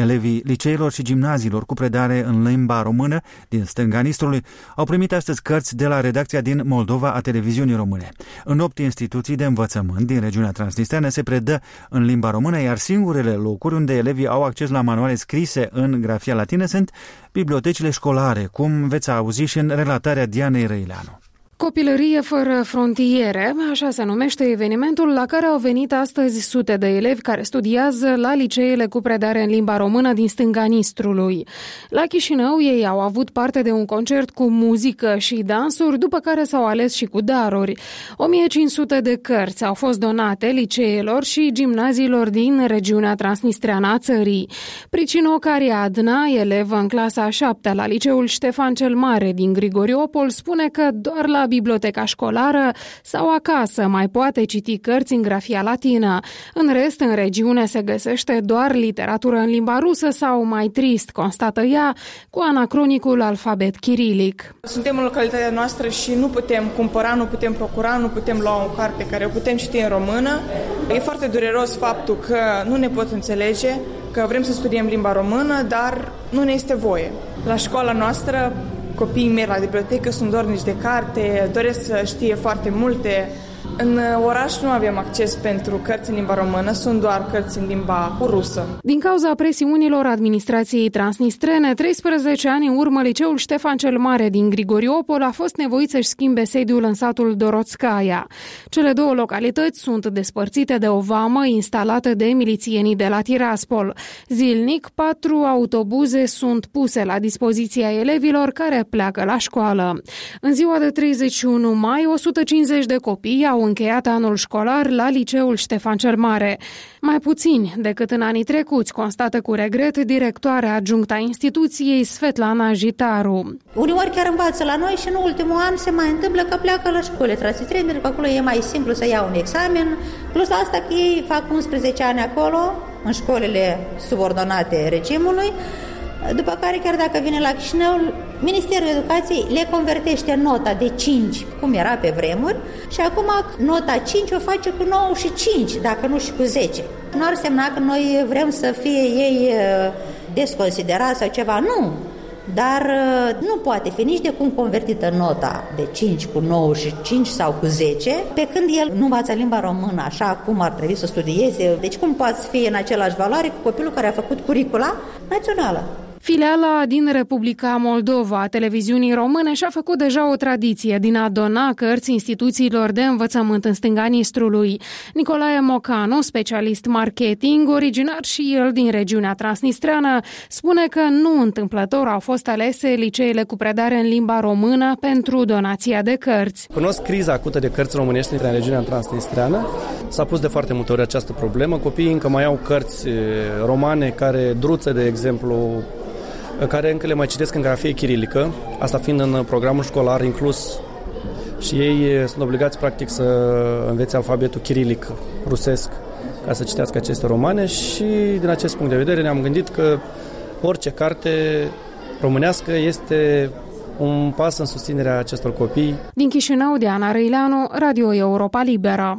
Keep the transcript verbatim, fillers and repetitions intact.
Elevii liceilor și gimnaziilor cu predare în limba română din stânga Nistrului au primit astăzi cărți de la redacția din Moldova a Televiziunii Române. În opt instituții de învățământ din regiunea transnistreană se predă în limba română, iar singurele locuri unde elevii au acces la manuale scrise în grafia latină sunt bibliotecile școlare, cum veți auzi și în relatarea Dianei Răileanu. Copilărie fără frontiere, așa se numește evenimentul la care au venit astăzi sute de elevi care studiază la liceele cu predare în limba română din stânga Nistrului. La Chișinău ei au avut parte de un concert cu muzică și dansuri, după care s-au ales și cu daruri. o mie cinci sute de cărți au fost donate liceelor și gimnaziilor din regiunea transnistreană a țării. Pricino Cariadna, elevă în clasa a șaptea la liceul Ștefan cel Mare din Grigoriopol, spune că doar la biblioteca școlară sau acasă mai poate citi cărți în grafia latină. În rest, în regiune se găsește doar literatură în limba rusă sau, mai trist, constată ea, cu anacronicul alfabet chirilic. Suntem în localitatea noastră și nu putem cumpăra, nu putem procura, nu putem lua o carte care o putem citi în română. E foarte dureros faptul că nu ne pot înțelege, că vrem să studiem limba română, dar nu ne este voie. La școala noastră, copiii merg la bibliotecă, sunt dornici de carte, doresc să știe foarte multe. În oraș nu avem acces pentru cărți în limba română, sunt doar cărți în limba rusă. Din cauza presiunilor administrației transnistrene, treisprezece ani în urmă, liceul Ștefan cel Mare din Grigoriopol a fost nevoit să-și schimbe sediul în satul Dorotskaya. Cele două localități sunt despărțite de o vamă instalată de milițienii de la Tiraspol. Zilnic, patru autobuze sunt puse la dispoziția elevilor care pleacă la școală. În ziua de treizeci și unu mai, o sută cincizeci de copii au încheiat anul școlar la liceul Ștefan cel Mare. Mai puțini decât în anii trecuți, constată cu regret directoarea adjunctă a instituției Svetlana Jitaru. Uneori chiar învață la noi și în ultimul an se mai întâmplă că pleacă la școli transnistrene, pentru că acolo e mai simplu să ia un examen. Plus asta că ei fac unsprezece ani acolo, în școlile subordonate regimului, după care, chiar dacă vine la Chișinău, Ministerul Educației le convertește nota de cinci, cum era pe vremuri, și acum nota cinci o face cu nouă și cinci, dacă nu și cu zece. Nu ar semna că noi vrem să fie ei desconsiderați sau ceva, nu. Dar nu poate fi nici de cum convertită nota de cinci cu nouă și cinci sau cu zece, pe când el nu învață limba română așa cum ar trebui să studieze. Deci cum poate fi în același valoare cu copilul care a făcut curicula națională? Filiala din Republica Moldova a Televiziunii Române și-a făcut deja o tradiție din a dona cărți instituțiilor de învățământ în stânga Nistrului. Nicolae Mocanu, specialist marketing, originar și el din regiunea transnistreană, spune că nu întâmplător au fost alese liceele cu predare în limba română pentru donația de cărți. Cunosc criza acută de cărți românești în regiunea transnistreană. S-a pus de foarte multe ori această problemă. Copiii încă mai au cărți romane care, Druță, de exemplu, care încă le mai citesc în grafie chirilică, asta fiind în programul școlar inclus, și ei sunt obligați practic să învețe alfabetul chirilic rusesc ca să citească aceste romane, și din acest punct de vedere ne-am gândit că orice carte românească este un pas în susținerea acestor copii. Din Chișinău, Diana Răileanu, Radio Europa Liberă.